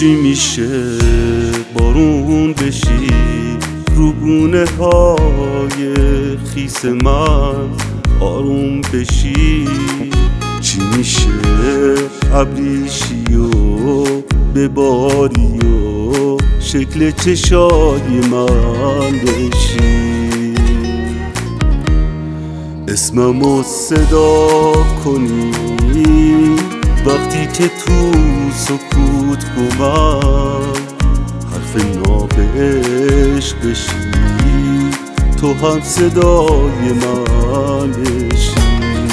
چی میشه بارون بشی رو گونه های خیس من آروم بشی؟ چی میشه ابریشی و بباری و شکل چشای من بشی؟ اسممو صدا کنی وقتی که تو سکوت گمم، حرف ناب عشق بشی، تو هم صدای من بشی.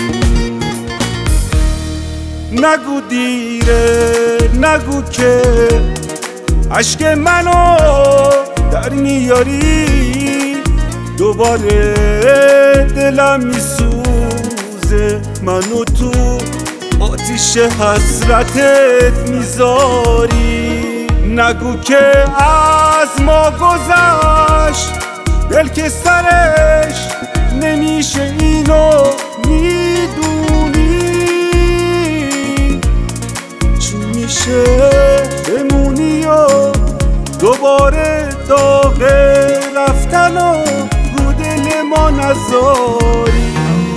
نگو دیره، نگو که عشق منو در میاری، دوباره دلم میسوزه، منو تو آتیش حسرتت میذاری. نگو که از ما گذشت دل که سرش نمیشه، اینو میدونی. چی میشه بمونی و دوباره داغ رفتن و رو دل ما نذاری؟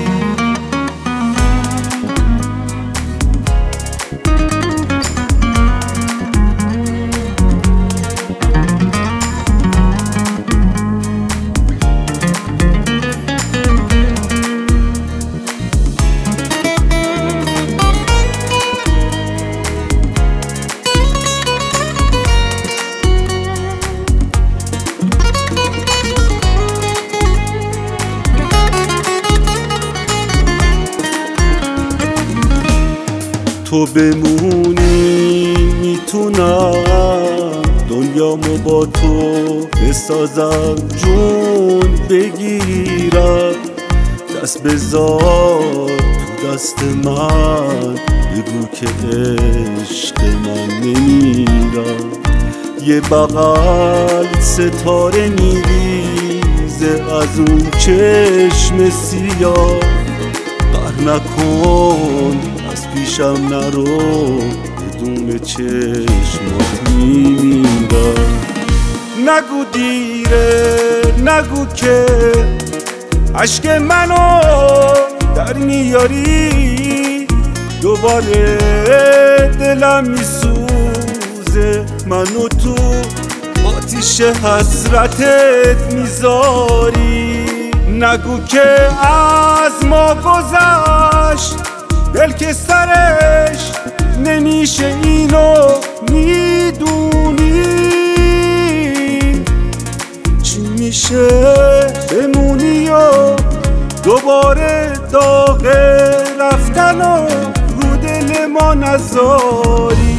تو بمونی میتونم دنیامو با تو بسازم، جون بگیرم، دست بذار تو دست من، بگو که عشق من نمیرم. یه بغل ستاره میریزه از اون چشم سیاه، بر نکن از پیشم نرو، بدون چشمات میمیرم. نگو دیره، نگو که عشق منو در میاری، دوباره دلم میسوزه، منو تو آتیش حسرتت میذاری. نگو که از ما گذشت دل که سرش نمیشه، اینو میدونی. چی میشه بمونی و دوباره داغ رفتن و رو دل ما نذاری؟